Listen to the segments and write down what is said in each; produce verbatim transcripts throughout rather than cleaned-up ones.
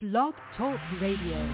Blog Talk Radio.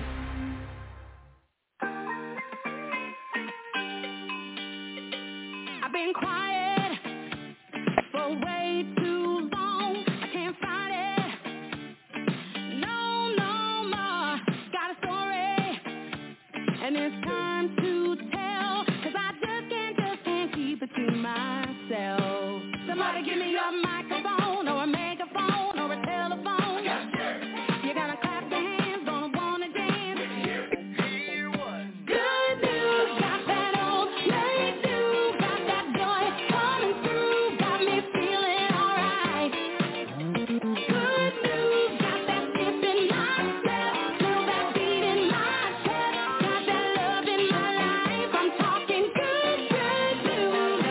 I've been quiet for way too long. I can't fight it. No, no more. Got a story, and it's time to tell. Cause I just can't, just can't keep it to myself. Somebody give me a microphone or a megaphone or a telephone. You gotta clap your hands, gonna wanna dance. Hear what? Good news, got that old lady too. Got that joy coming through, got me feeling alright. Good news, got that dip in my step, feel that beat in my chest, got that love in my life. I'm talking good, good news.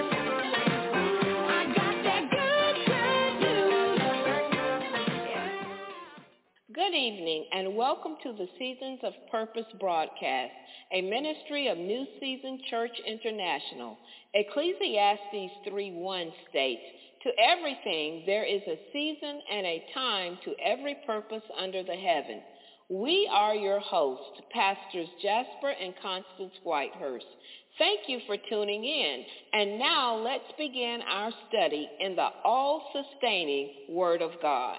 I got that good, good news. Good evening and welcome to the Seasons of Purpose broadcast, a ministry of New Season Church International. Ecclesiastes three one states, "To everything there is a season and a time to every purpose under the heaven." We are your hosts, Pastors Jasper and Constance Whitehurst. Thank you for tuning in. And now let's begin our study in the all-sustaining Word of God.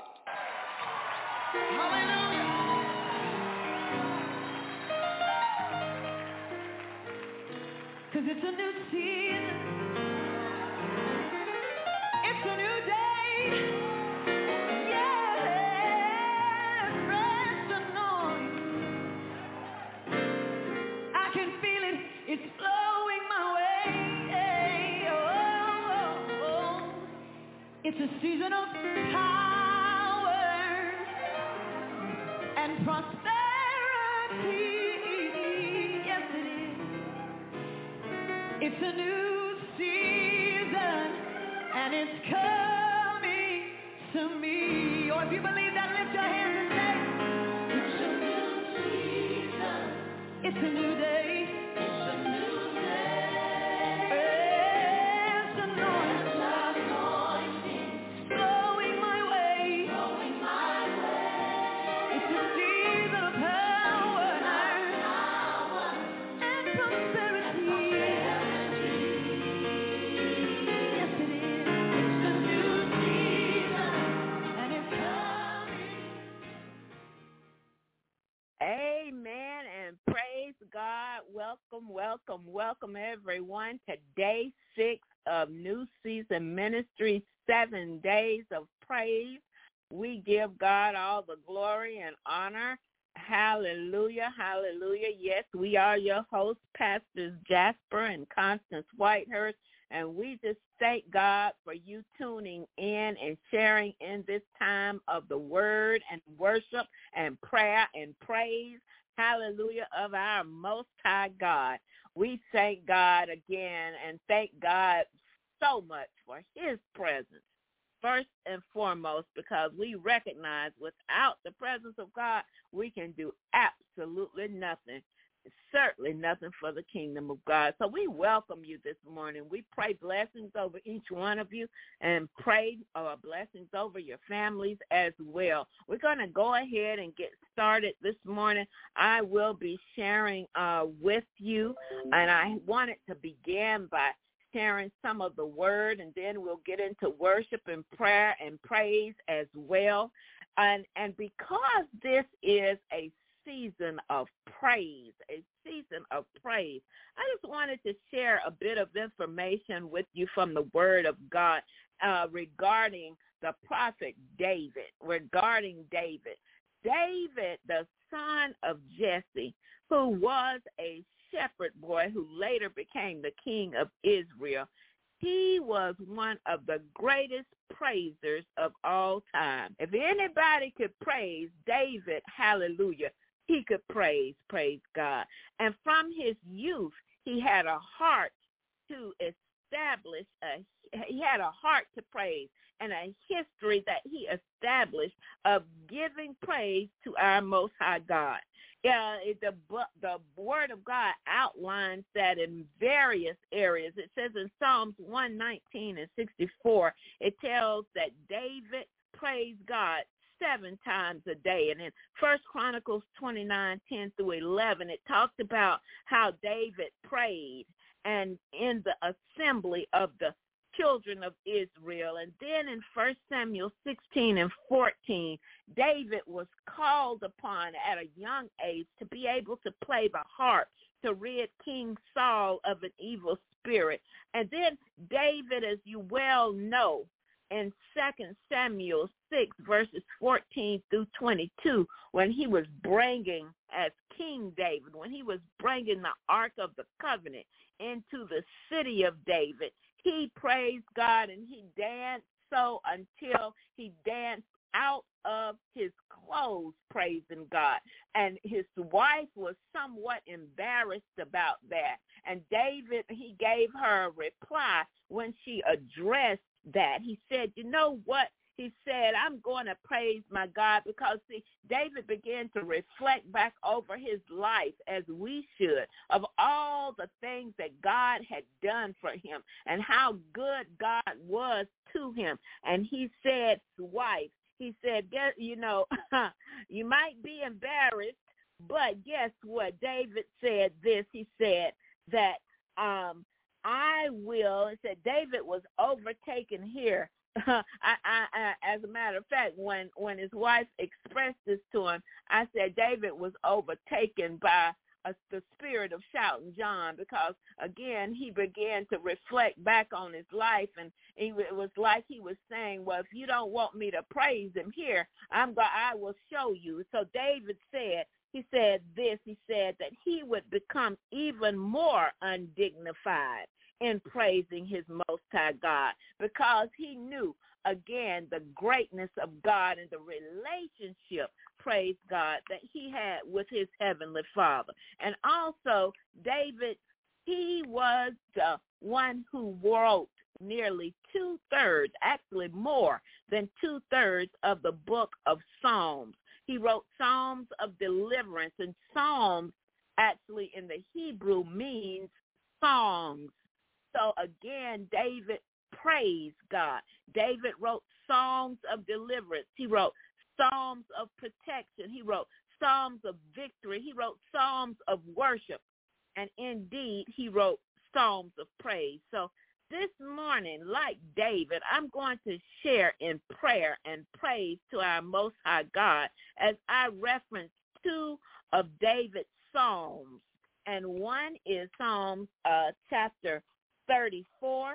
Cause it's a new season, it's a new day, yeah, fresh anointing. I can feel it, it's flowing my way, oh, oh, oh. It's a season of power and prosperity, yes it is. It's a new season, and it's coming to me. Or if you believe that, lift your hands and say, it's a new season. It's a new day. It's a new day. It's anointing. Flowing my way. Flowing my way. It's a season of power and prosperity. Amen and praise God. Welcome, welcome, welcome everyone to day six of New Season Ministry, seven days of praise. We give God all the glory and honor. Hallelujah, hallelujah. Yes, we are your hosts, Pastors Jasper and Constance Whitehurst, and we just thank God for you tuning in and sharing in this time of the word and worship and prayer and praise, hallelujah, of our Most High God. We thank God again and thank God so much for his presence, first and foremost, because we recognize without the presence of God, we can do absolutely nothing. Certainly nothing for the kingdom of God. So we welcome you this morning. We pray blessings over each one of you and pray uh, blessings over your families as well. We're going to go ahead and get started this morning. I will be sharing uh, with you, and I wanted to begin by sharing some of the word, and then we'll get into worship and prayer and praise as well. And, and because this is a season of praise, a season of praise, I just wanted to share a bit of information with you from the Word of God uh, regarding the prophet David, regarding David. David, the son of Jesse, who was a shepherd boy who later became the king of Israel, he was one of the greatest praisers of all time. If anybody could praise David, hallelujah, he could praise, praise God. And from his youth, he had a heart to establish, a, he had a heart to praise and a history that he established of giving praise to our Most High God. Yeah, it, the, the Word of God outlines that in various areas. It says in Psalms one nineteen and sixty-four, it tells that David praised God seven times a day. And in First Chronicles twenty-nine, ten through eleven, it talked about how David prayed and in the assembly of the children of Israel. And then in First Samuel sixteen and fourteen, David was called upon at a young age to be able to play the harp to rid King Saul of an evil spirit. And then David, as you well know, in Second Samuel six, verses fourteen through twenty-two, when he was bringing, as King David, when he was bringing the Ark of the Covenant into the city of David, he praised God and he danced so until he danced out of his clothes praising God. And his wife was somewhat embarrassed about that. And David, he gave her a reply when she addressed that. He said, you know what? He said, I'm going to praise my God, because, see, David began to reflect back over his life, as we should, of all the things that God had done for him and how good God was to him. And he said, wife, he said, you know, you might be embarrassed, but guess what? David said this. He said that um, I will, it said David was overtaken here. I, I, I, as a matter of fact, when, when his wife expressed this to him, I said David was overtaken by a, the spirit of shouting John, because, again, he began to reflect back on his life, and he, it was like he was saying, well, if you don't want me to praise him here, I'm go- I will show you. So David said, he said this, he said that he would become even more undignified in praising his Most High God, because he knew, again, the greatness of God and the relationship, praise God, that he had with his heavenly Father. And also, David, he was the one who wrote nearly two-thirds, actually more than two-thirds of the book of Psalms. He wrote Psalms of deliverance, and Psalms actually in the Hebrew means songs. So again, David praised God. David wrote songs of deliverance. He wrote psalms of protection. He wrote psalms of victory. He wrote psalms of worship. And indeed, he wrote psalms of praise. So this morning, like David, I'm going to share in prayer and praise to our Most High God as I reference two of David's psalms. And one is Psalms uh, chapter thirty-four,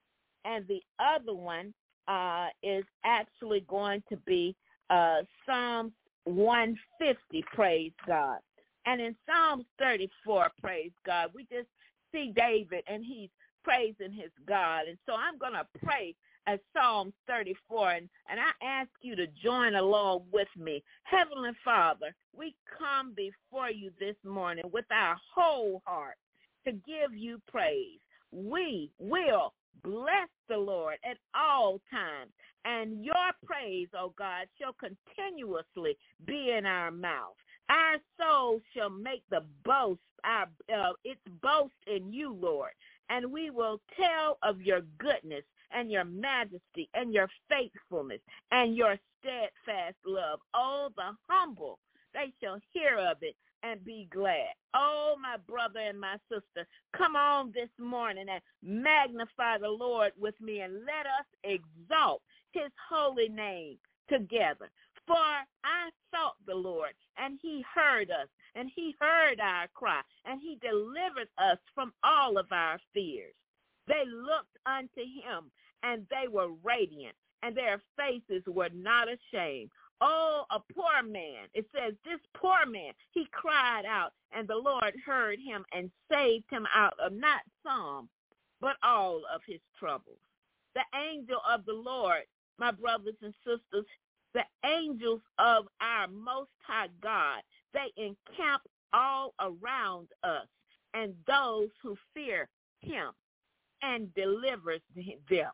and the other one uh, is actually going to be uh, Psalms one fifty, praise God. And in Psalms thirty-four, praise God, we just see David, and he's praising his God. And so I'm going to pray as Psalms thirty-four, and, and I ask you to join along with me. Heavenly Father, we come before you this morning with our whole heart to give you praise. We will bless the Lord at all times, and your praise, O God, shall continuously be in our mouth. Our soul shall make the boast, our uh, its boast in you, Lord, and we will tell of your goodness and your majesty and your faithfulness and your steadfast love. Oh, the humble, they shall hear of it and be glad. Oh, my brother and my sister, come on this morning and magnify the Lord with me, and let us exalt his holy name together. For I sought the Lord, and he heard us, and he heard our cry, and he delivered us from all of our fears. They looked unto him, and they were radiant, and their faces were not ashamed. Oh, a poor man. It says this poor man, he cried out, and the Lord heard him and saved him out of not some, but all of his troubles. The angel of the Lord, my brothers and sisters, the angels of our Most High God, they encamp all around us and those who fear him, and delivers them.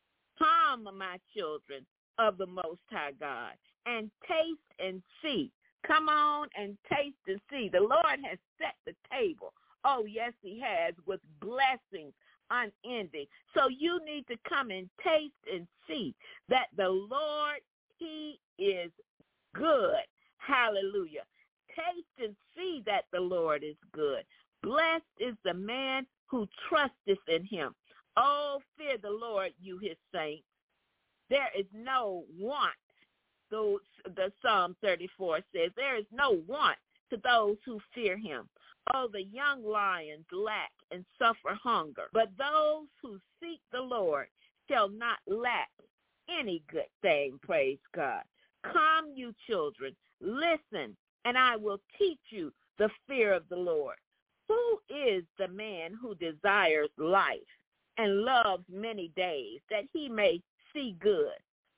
Come, my children of the Most High God, and taste and see. Come on and taste and see. The Lord has set the table. Oh, yes, he has, with blessings unending. So you need to come and taste and see that the Lord he is good. Hallelujah. Taste and see that the Lord is good. Blessed is the man who trusteth in him. Oh, fear the Lord, you his saints. There is no want. So the Psalm thirty-four says, there is no want to those who fear him. Oh, the young lions lack and suffer hunger, but those who seek the Lord shall not lack any good thing, praise God. Come, you children, listen, and I will teach you the fear of the Lord. Who is the man who desires life and loves many days, that he may see good?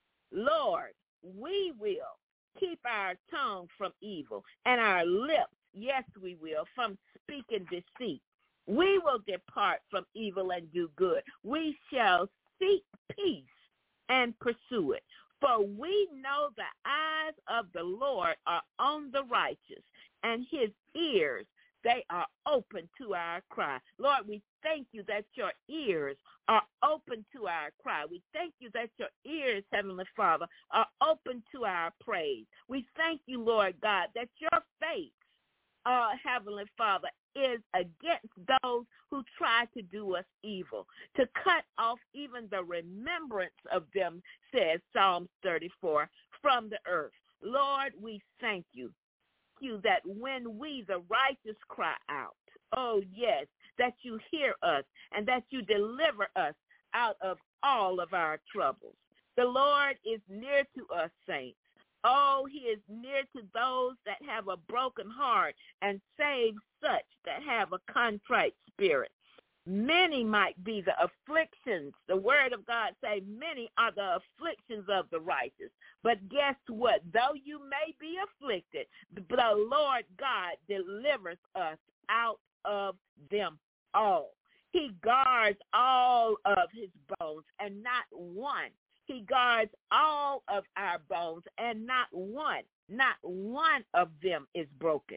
Lord, we will keep our tongue from evil and our lips, yes, we will, from speaking deceit. We will depart from evil and do good. We shall seek peace and pursue it. For we know the eyes of the Lord are on the righteous, and his ears, they are open to our cry. Lord, we thank you that your ears are open to our cry. We thank you that your ears, Heavenly Father, are open to our praise. We thank you, Lord God, that your face, uh, Heavenly Father, is against those who try to do us evil, to cut off even the remembrance of them, says Psalms thirty-four, from the earth. Lord, we thank you. you that when we, the righteous, cry out, oh, yes, that you hear us and that you deliver us out of all of our troubles. The Lord is near to us, saints. Oh, he is near to those that have a broken heart and save such that have a contrite spirit. Many might be the afflictions. The word of God say many are the afflictions of the righteous. But guess what? Though you may be afflicted, the Lord God delivers us out of them all. He guards all of his bones and not one. He guards all of our bones and not one. Not one of them is broken.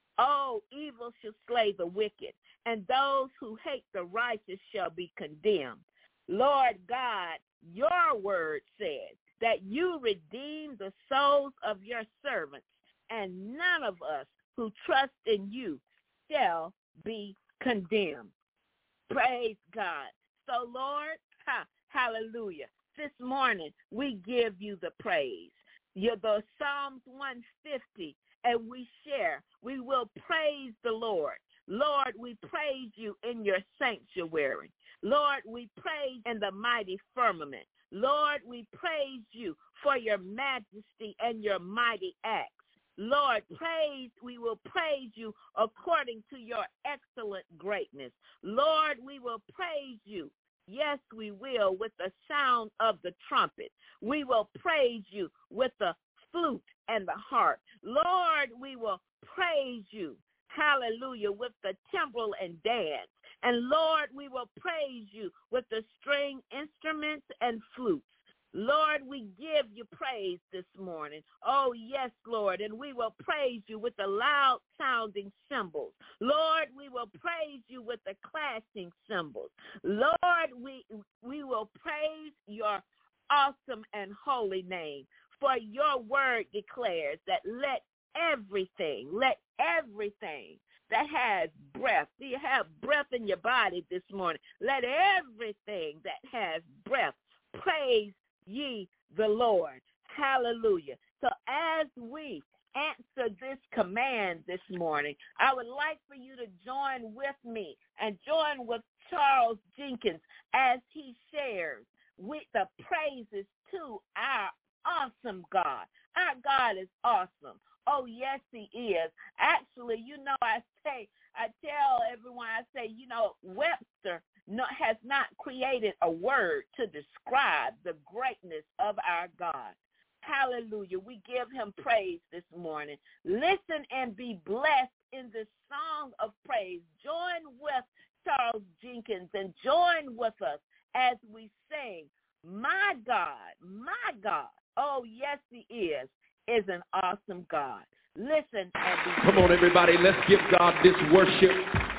Oh, evil shall slay the wicked, and those who hate the righteous shall be condemned. Lord God, your word says that you redeem the souls of your servants, and none of us who trust in you shall be condemned. Praise God. So, Lord, ha, hallelujah. This morning, we give you the praise. You're the Psalms one fifty, and we share. We will praise the Lord. Lord, we praise you in your sanctuary. Lord, we praise in the mighty firmament. Lord, we praise you for your majesty and your mighty acts. Lord, praise, we will praise you according to your excellent greatness. Lord, we will praise you. Yes, we will, with the sound of the trumpet. We will praise you with the flute and the harp. Lord, we will praise you, hallelujah, with the timbrel and dance. And Lord, we will praise you with the string instruments and flutes. Lord, we give you praise this morning. Oh, yes, Lord, and we will praise you with the loud-sounding cymbals. Lord, we will praise you with the clashing cymbals. Lord, we we will praise your awesome and holy name, for your word declares that let everything, let everything that has breath, do you have breath in your body this morning? Let everything that has breath praise ye the Lord. Hallelujah. So as we answer this command this morning, I would like for you to join with me and join with Charles Jenkins as he shares with the praises to our awesome God. Our God is awesome. Oh, yes, he is. Actually, you know, I say, I tell everyone, I say, you know, Webster no, has not created a word to describe the greatness of our God. Hallelujah. We give him praise this morning. Listen and be blessed in this song of praise. Join with Charles Jenkins and join with us as we sing, my God, my God, oh, yes, he is, is an awesome God. Listen and be Come on, everybody, let's give God this worship.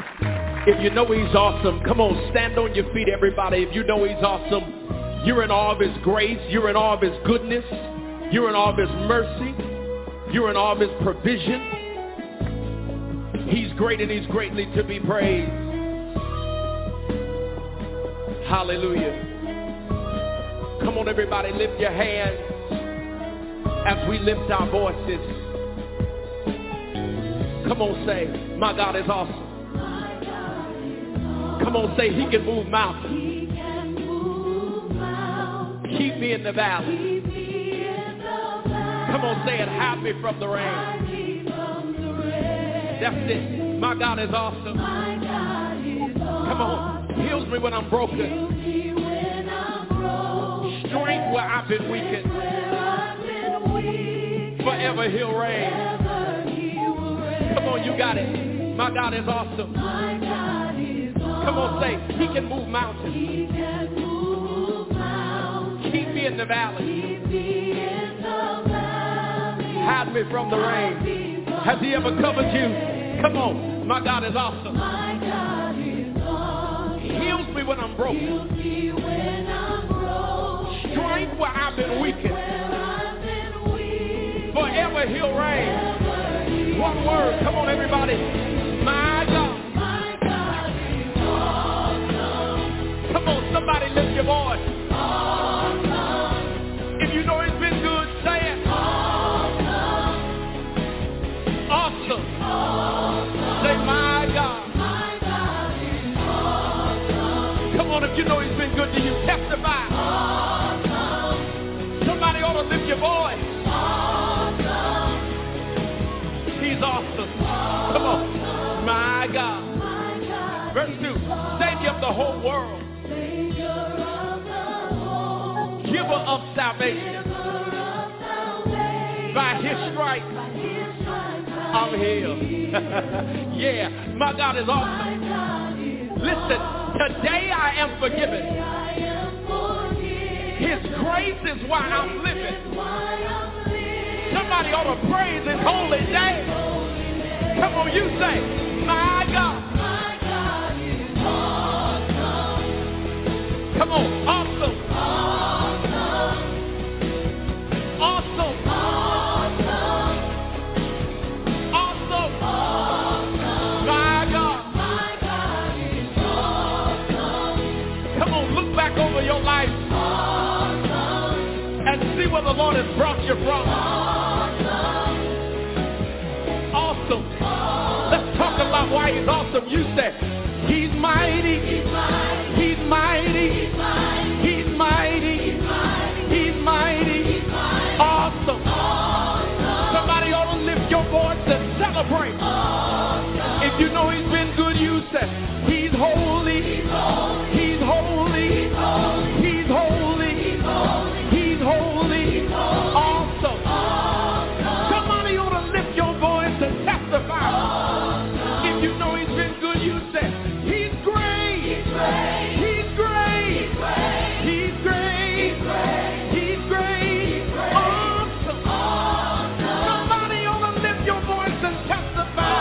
If you know he's awesome, come on, stand on your feet, everybody. If you know he's awesome, you're in awe of his grace, you're in awe of his goodness. You're in all of his mercy. You're in all of his provision. He's great and he's greatly to be praised. Hallelujah. Come on, everybody, lift your hands as we lift our voices. Come on, say, my God is awesome. Come on, say, he can move mountains. He can move mountains. Keep me in the valley. Keep me in the valley. Come on, say it, hide me from the rain. Hide me from the rain. That's it. My God is awesome. My God is awesome. Come on, heals me when I'm broken. Heals me when I'm broken. Strength where I've been weakened. Where I've been weak. Forever he'll reign. Forever he will reign. Come on, you got it. My God is awesome. My God is awesome. Come on, say, he can move mountains. He can move mountains. Keep me in the valley. Keep me in the valley. Hide me from the rain. Has he ever covered you? Come on, my God is awesome. My God is awesome. Heals me when I'm broken. Heals me when I'm broken. Strength where I've been weakened. Where I've been weak. Forever he'll reign. Forever he One word, come on, everybody. My God. My God is awesome. Come on, somebody lift your voice. Awesome. If you know he's been good, say it. Awesome. Awesome. Awesome. Say, my God. My God is awesome. Come on, if you know he's been good to you, testify. Awesome. Somebody ought to lift your voice. Awesome. He's awesome. Come on. My God. My God. Verse two. Savior of the whole world. Savior of the whole. Giver of salvation. Giver of salvation. By his stripes, By his stripes I'm healed. Yeah, my God is My awesome. God is Listen, today I am forgiven. I am forgiven. His grace is why I'm living. Is why I'm living. Somebody ought to praise his holy name. Come on, you say, my God. My God is awesome. Come on, awesome. Awesome. Awesome. Awesome. Awesome. Awesome. My God. My God is awesome. Come on, look back over your life Awesome. and see where the Lord has brought you from. Awesome. Awesome. Let's talk about why he's awesome. You say, he's mighty. He's mighty. He's mighty. He's mighty. He's mighty. He's mighty. He's mighty. He's mighty. Awesome. Awesome. Somebody ought to lift your voice and celebrate. Awesome. If you know he's been good, you say, he's holy. He's holy. He's holy. He's holy. He's holy. He's holy. He's holy. He's holy. Awesome. Awesome. Somebody ought to lift your voice and testify. Awesome. If you know he's been good, you say, he's great. He's great. He's great. He's great. He's great. He's great. He's great. He's great. Awesome. Awesome. Somebody ought to lift your voice and testify.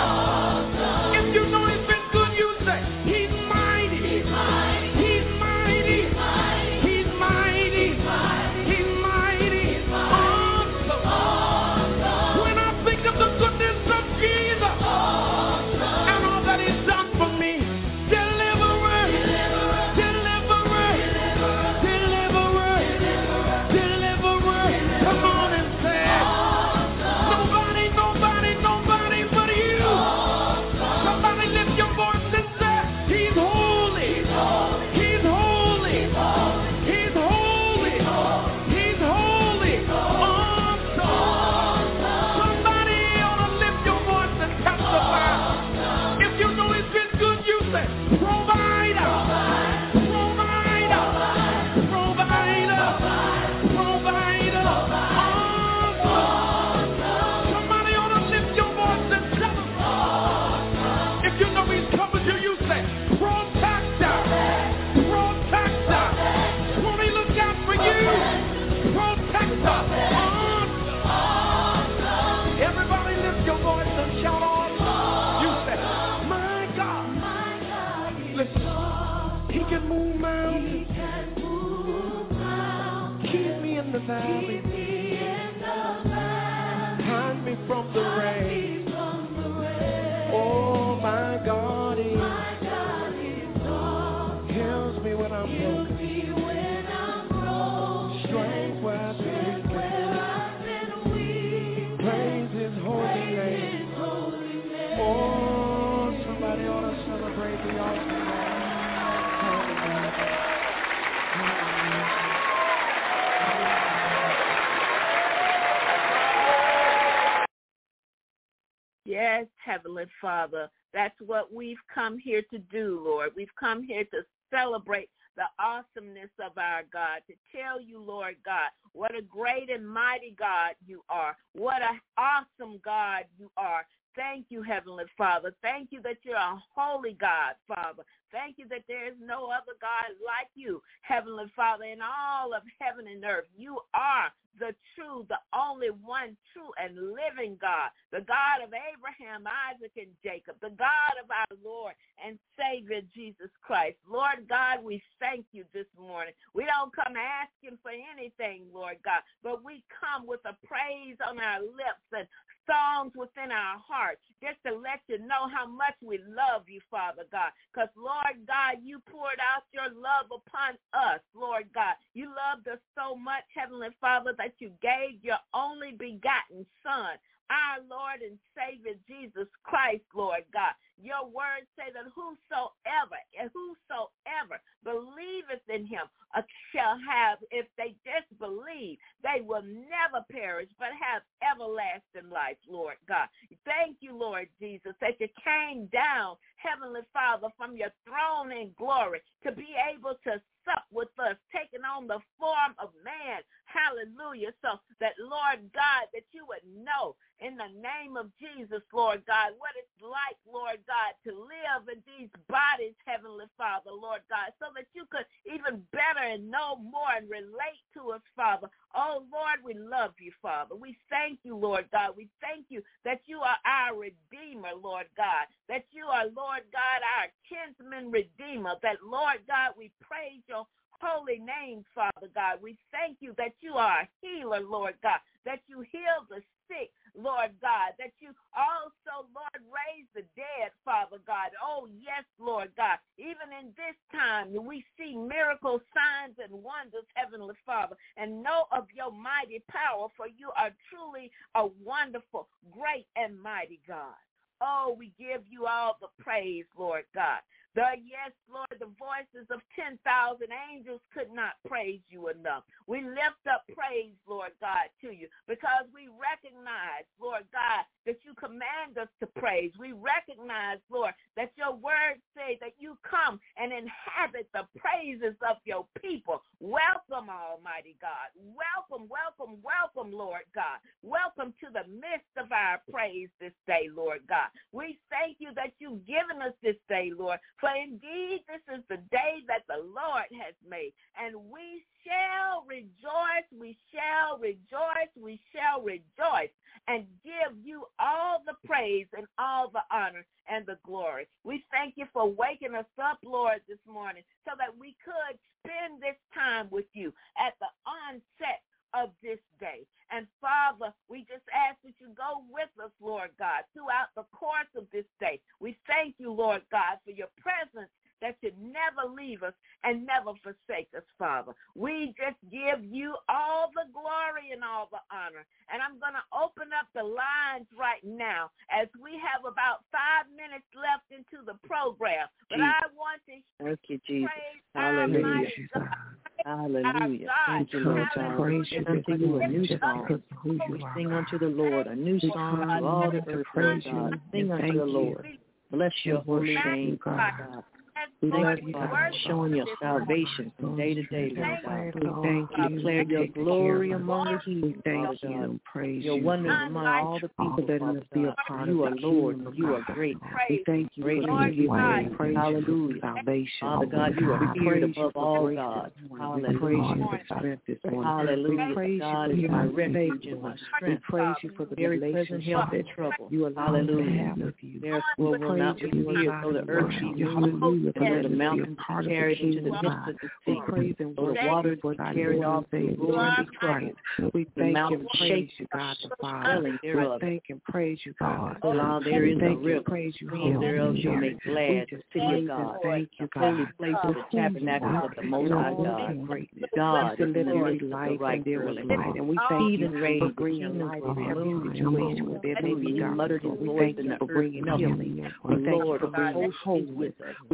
Yes, Heavenly Father, that's what we've come here to do, Lord. We've come here to celebrate the awesomeness of our God, to tell you, Lord God, what a great and mighty God you are, what an awesome God you are. Thank you, Heavenly Father. Thank you that you're a holy God, Father. Thank you that there is no other God like you, Heavenly Father, in all of heaven and earth. You are the true, the only one true and living God, the God of Abraham, Isaac, and Jacob, the God of our Lord and Savior, Jesus Christ. Lord God, we thank you this morning. We don't come asking for anything, Lord God, but we come with a praise on our lips and songs within our hearts just to let you know how much we love you, Father God, because, Lord God, you poured out your love upon us, Lord God. You loved us so much, Heavenly Father, that you gave your only begotten Son, our Lord and Savior, Jesus Christ, Lord God. Your words say that whosoever, and whosoever believeth in him uh, shall have, if they just believe, they will never perish, but have everlasting life, Lord God. Thank you, Lord Jesus, that you came down, Heavenly Father, from your throne in glory to be able to sup with us, taking on the form of man. Hallelujah. So that, Lord God, that you would know in the name of Jesus, Lord God, what it's like, Lord God, to live in these bodies, Heavenly Father, Lord God, so that you could even better and know more and relate to us, Father. Oh, Lord, we love you, Father. We thank you, Lord God. We thank you that you are our Redeemer, Lord God, that you are, Lord God, our kinsman Redeemer, that, Lord God, we praise your holy name, Father God. We thank you that you are a healer, Lord God, that you heal the sick, Lord God, that you also, Lord, raise the dead, Father God. Oh, yes, Lord God. Even in this time, we see miracles, signs, and wonders, Heavenly Father, and know of your mighty power, for you are truly a wonderful, great, and mighty God. Oh, we give you all the praise, Lord God. The, yes, Lord, the voices of ten thousand angels could not praise you enough. We lift up praise, Lord God, to you because we recognize, Lord God, that you command us to praise. We recognize, Lord, that your words say that you come and inhabit the praises of your people. Welcome, Almighty God. Welcome, welcome, welcome, Lord God. Welcome to the midst of our praise this day, Lord God. We thank you that you've given us this day, Lord, for indeed this is the day that the Lord has made, and we shall rejoice, we shall rejoice, we shall rejoice, and give you all the praise and all the honor and the glory. We thank you for waking us up, Lord, this morning so that we could spend this time with you at the onset of this day. And Father, we just ask that you go with us, Lord God, throughout the course of this day. We thank you, Lord God, for your presence that you never leave us and never forsake us, Father. We just give you all the glory and all the honor. And I'm going to open up the lines right now as we have about five minutes left into the program. But Jesus. I want to Thank you, Jesus. praise Hallelujah. Almighty God. Hallelujah. God. Thank you, Lord God. Hallelujah. We sing unto you a new song. We sing unto the Lord a new song to all the earth, Lord God. Sing unto the Lord. Bless your holy name, God. We love you, God, showing your salvation from day to day, Lord God. We thank you. Declare your glory among the heathens, We thank you and praise you. your wonders among all the people that Father us be a God. part You of are the Lord. kingdom of You are God. great. We thank you Great for is the your way. name. Praise you Hallelujah. for salvation. Father God, you are We feared praise you above for all, grace God. this morning. We praise you Hallelujah. for strength this morning. Hallelujah. We praise God you is for my your refuge faith, and my Lord. We strength. praise you for the Very present help in relationship trouble. you allow us to have with you. Therefore We will not praise be you, feared, God, though the and earth worship be you. moved, Hallelujah. and though For the letting us be a mountains be part of the carried into the kingdom of midst God. of the We sea, praise and though the worship waters you be for our carried Lord off and the Savior roaring be Jesus troubled. Christ. We The thank you mountains and praise shake you, God the the Father. swelling We thereof. thank and praise you, God. So while there is a Thank you, river, praise you, streams Holy thereof shall Spirit. make We glad just the city of praise and God, thank you, the holy God, place for of the who you tabernacles are of the Most and High all of God. your greatness. God You is said, in let the there midst be of the light, right and there was early light. morning. And we thank Heathen you rage, for the bringing kingdoms light were in every removed. situation where there may Hallelujah. be He darkness. muttered his Lord, we voice, thank and you the for earth bringing melted. healing. The We thank you Lord for of bringing hosts is wholeness. with us. We thank The you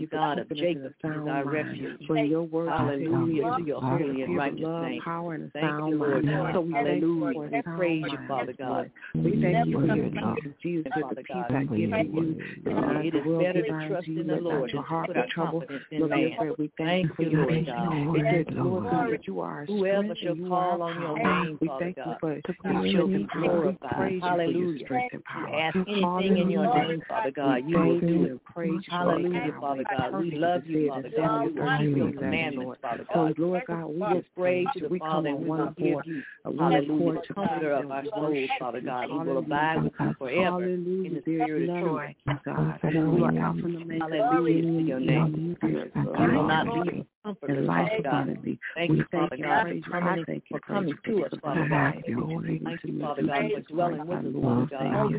God of Jacob is our refuge. For your word, hallelujah, to your holy and righteous name. Power and thank you, Lord God. So we hallelujah. Lord, We praise you, Father God. We thank you for your love. Jesus, Father God. I give you. It is better to trust in the Lord than to put our confidence in man. We thank you, Lord God. It is Lord God, you are whoever shall call on your name, we Father thank God, you for you shall be glorified. Hallelujah. Ask anything in your name, Father God, you will do it. Praise hallelujah, Father God. We love you, Father God. We will keep your commandments, Father God. So, Lord God, we will praise you, the Father, and we will give you, hallelujah, the comforter of our souls, Father God. We will abide with you forever in the spirit of truth. God, you are Alpha and Omega. Hallelujah to your name. You will not leave comfort, Father God. Thank you, Father God, for coming, for coming to us, Father God. Thank you, Father God, for dwelling with us, Father God.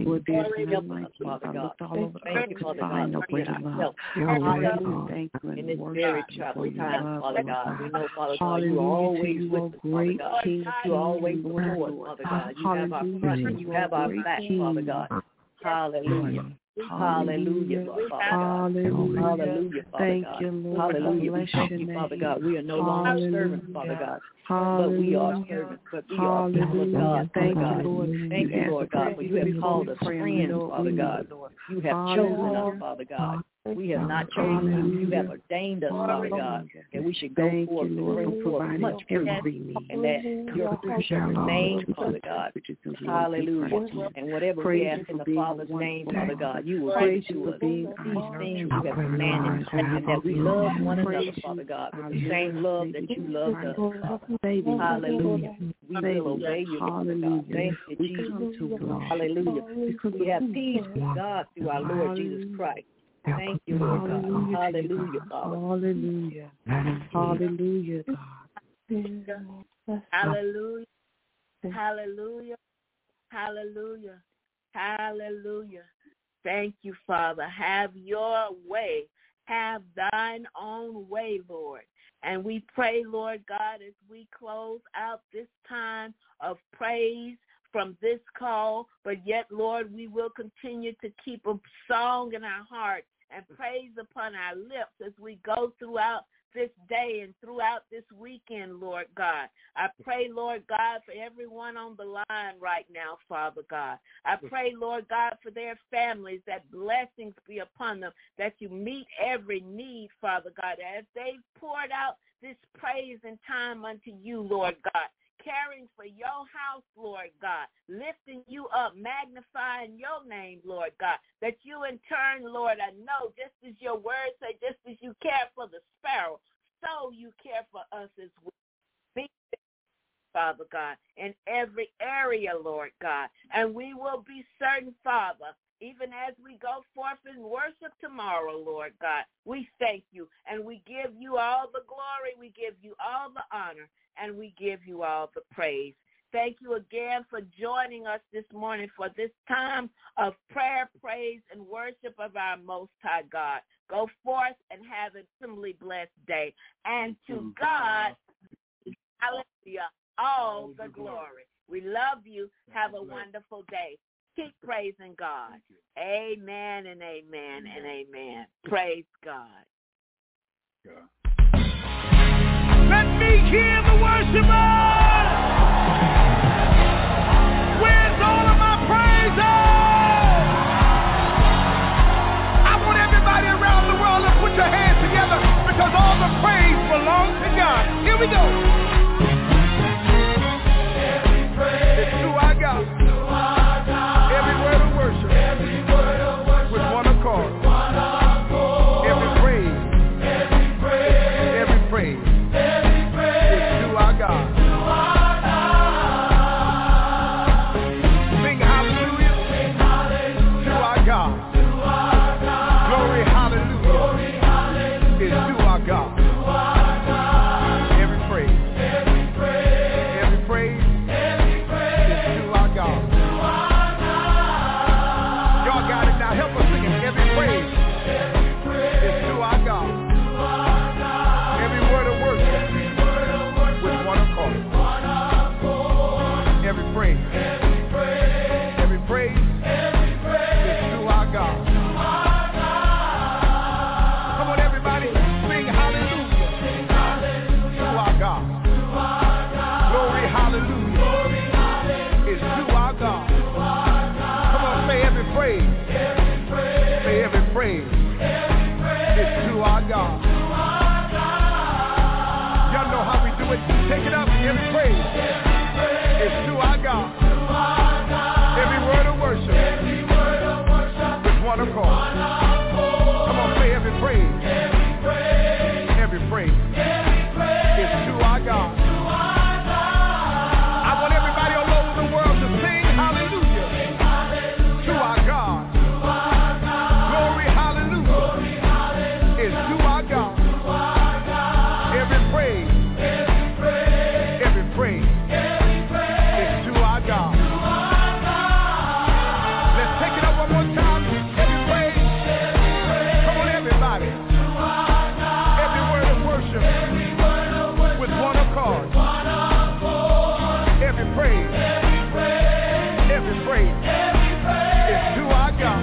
Help us, Father God. Thank you, Father God, for being our help. Hallelujah. In this very troubled time, Father God, we know, Father God, you are always with us, Father God. You are always before us, Father God. You have our front and you have our back, Father God. Hallelujah. Hallelujah, Father God. Hallelujah. Hallelujah, Father Thank God. you, Lord. Hallelujah. We thank you, Father God. We are no longer servants, Father God. But we are servants, but we are people of God, Father God. Thank you, Lord God, for you have called us friends, Father God. You have chosen us, Father God. We have not chosen you. You have ordained us, Father God, and we should go forth and bring forth much fruit, and that your fruit shall remain, Father God. Hallelujah. And whatever we ask in the Father's name, Father God, you will give to us. These things you have commanded, and that we love one another, Father God, with the same love that you loved us, Father. Hallelujah. We will obey you, Father God. Thank you, Jesus. Hallelujah. We have peace with God through our Lord Jesus Christ. Thank you, Lord God. Hallelujah, Father. Hallelujah. Hallelujah, God. Hallelujah. Hallelujah. Hallelujah. Hallelujah. Thank you, Father. Have your way. Have thine own way, Lord. And we pray, Lord God, as we close out this time of praise from this call, but yet, Lord, we will continue to keep a song in our heart and praise upon our lips as we go throughout this day and throughout this weekend, Lord God. I pray, Lord God, for everyone on the line right now, Father God. I pray, Lord God, for their families, that blessings be upon them, that you meet every need, Father God, as they've poured out this praise and time unto you, Lord God, caring for your house, Lord God, lifting you up, magnifying your name, Lord God, that you in turn, Lord, I know, just as your word say, just as you care for the sparrow, so you care for us as well. Be Father God, in every area, Lord God, and we will be certain, Father, even as we go forth in worship tomorrow, Lord God, we thank you, and we give you all the glory, we give you all the honor, and we give you all the praise. Thank you again for joining us this morning for this time of prayer, praise, and worship of our Most High God. Go forth and have an extremely blessed day. And to God, hallelujah, all the glory. We love you. Have a wonderful day. Keep praising God. Amen and amen and amen. Praise God. Let me hear the worshipers. Where's all of my praises? I want everybody around the world to put your hands together because all the praise belongs to God. Here we go. Every praise it's to our God. To our God. Every word of worship. Every word of worship. With one accord. One accord. Every praise. Every praise. Every praise. God. Sing hallelujah. Sing hallelujah. To our God. To our God. Glory hallelujah. Glory hallelujah. Is to our God. To our God. Every praise. Every praise. Every praise. Every praise. Is to our God. To our God. Y'all got it now. Help us sing it. Every praise. Every praise. Is to our God. To our God. Every word of worship. Every praise, every praise, every praise, every praise is to our God. praise is to our God. Y'all know how we do it. Take it up. Every praise is to our God. Every word of worship with one accord. Come on, say every praise. Every praise is to our God. I want everybody all over the world to sing hallelujah to our God. Glory, hallelujah is to our God. Every praise, every praise is to our God. Let's take it up one more time. Every praise. Come on, everybody. Every word of worship with one accord. Every praise, every praise is to our God.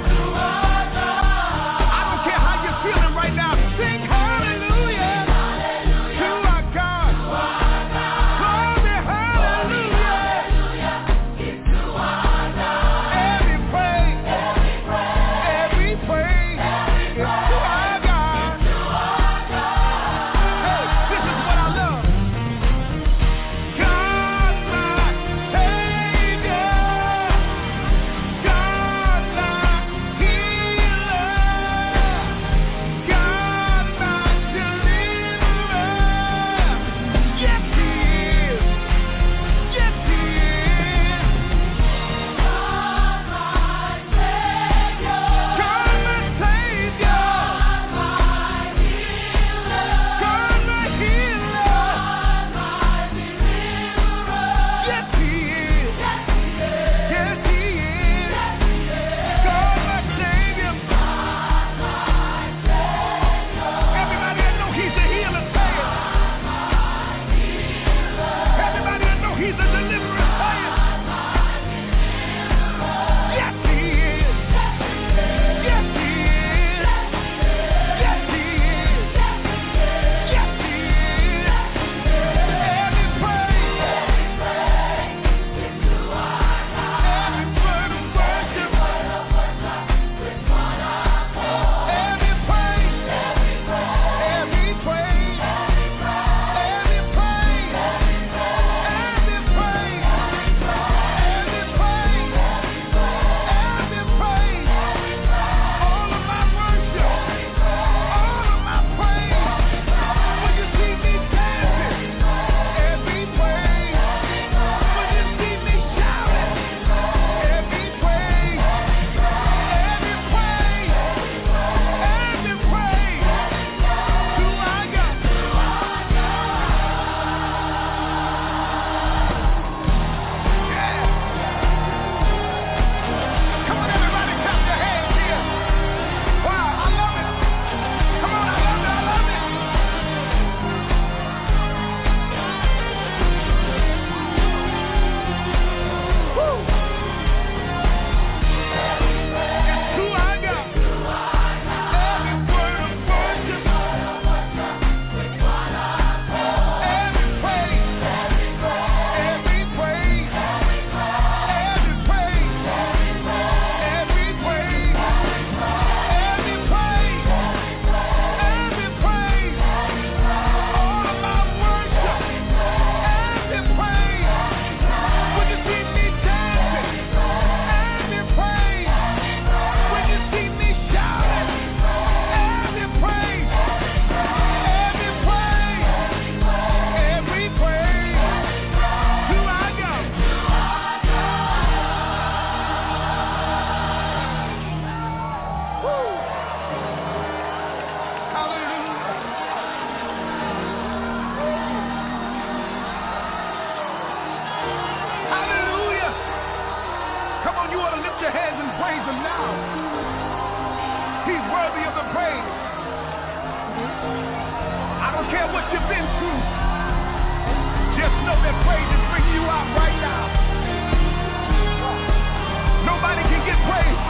I don't care how you're feeling right now. Sing hallelujah to our God. Glory, hallelujah. Every praise, every praise is to our God. Hey, this is what I love. God, my Savior. God, my healer. God, my deliverer. Yes, He is. Yes, He is. God, my Savior. God, my Savior. God, my healer. Yes, He is. Yes, He is. God, my Savior. Everybody that know He's a healer, say it. Everybody that know He's a deliverer, say it. Yes, He is. Yes, He is. Yes, He is. Yes, He is. Every praise, every word of worship, every praise, every praise, every praise, every praise, every praise, every praise, all of my worship, all of my praise. When you see me dancing, every praise. When you see me shouting, every praise, every praise, every praise to our God. Yeah. Come on, everybody, clap your hands here. Wow, I love it. Come on, I love it, I love it. Woo. It's to our God. Every word of worship, every praise, every praise, every praise, every praise, every praise, every praise, all of my worship, every praise. When you see me dancing, every praise. When you see me shouting, every praise, every praise, every praise to our God. Woo. Hallelujah. Hallelujah. Come on, you ought to lift your hands and praise Him now. He's worthy of the praise. I don't care what you've been through. Just know that praise is bringing you out right now. Nobody can get praise